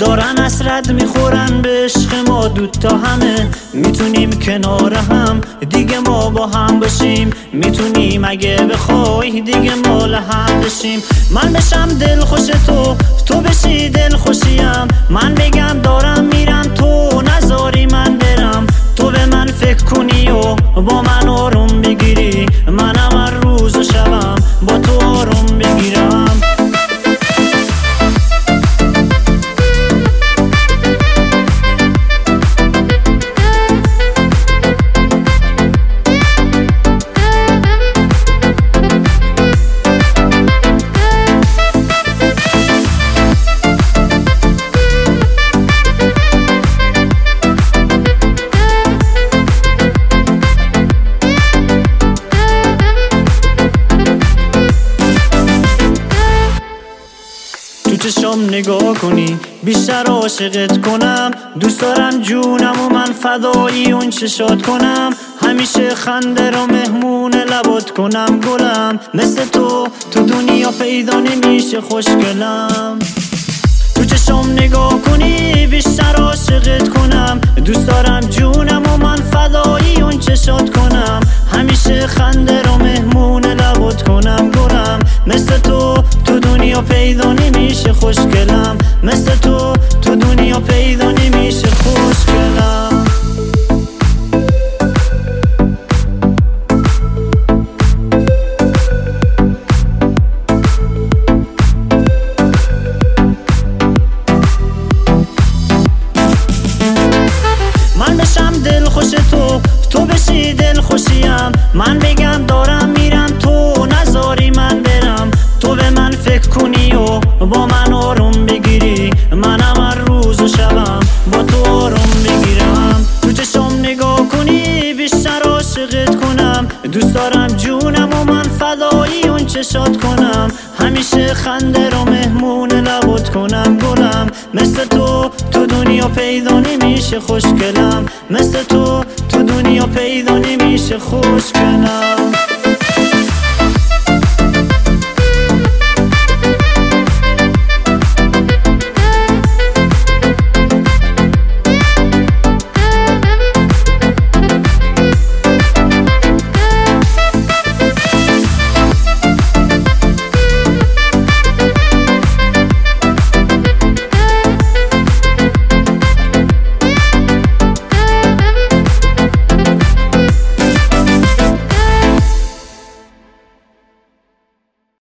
دارن حسرت میخورن به عشق ما دوتا همه. میتونیم کنار هم دیگه ما با هم باشیم، میتونیم اگه بخوای دیگه مال هم بشیم. من بشم دل خوش تو بشی دل خوشیم، من بگم دارم میرم تو نذاری من برم، تو به من فکر کنی و با من آروم بگیری، منم هر روز و شبم با تو آروم بگیرم. چشم نگاه کنی بیشتر عاشقت کنم، دوست دارم جونم و من فدایی اون چشات کنم، همیشه خنده رو مهمون لبات کنم گلم، مثل تو دنیا پیدا نمیشه خوشگلم. تو چشم نگاه کنی بیشتر عاشقت کنم، دوست دارم جونم و من فدایی اون چشات کنم، همیشه خنده رو مهمون لبات کنم گلم، مثل تو دنیا پیدا نمیشه خوشگلم، مثل تو دنیا پیدا نمیشه خوشگلم. من بشم دل خوش تو بشی دل خوشیم، من بگم دارم میرم تو نذاری من برم، تو به من فکر کنی و با من آروم بگیری، منم هر روز و شبم با تو آروم بگیرم. تو چشم نگاه کنی بیشتر عاشقت کنم، دوست دارم جونم و من فدایی اون چشات کنم، همیشه خنده رو مهمون لبات کنم گلم، مثل تو دنیا پیدا نمیشه خوشگلم، مثل تو دنیا پیدا نمیشه خوشگلم.